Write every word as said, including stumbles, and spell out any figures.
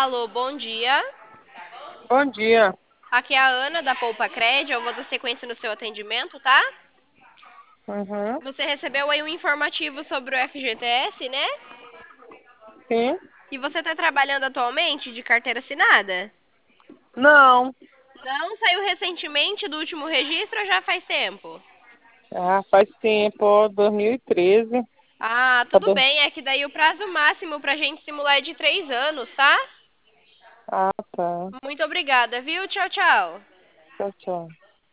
Alô, bom dia. Bom dia. Aqui é a Ana da Poupa Cred. Eu vou dar sequência no seu atendimento, tá? Uhum. Você recebeu aí um informativo sobre o F G T S, né? Sim? E você tá trabalhando atualmente de carteira assinada? Não. Não saiu recentemente do último registro ou já faz tempo? Ah, faz tempo, ó, dois mil e treze. Ah, Tá tudo do- bem. É que daí o prazo máximo pra gente simular é de três anos, tá? Ah, tá. Muito obrigada, viu? Tchau, tchau. Tchau, tchau.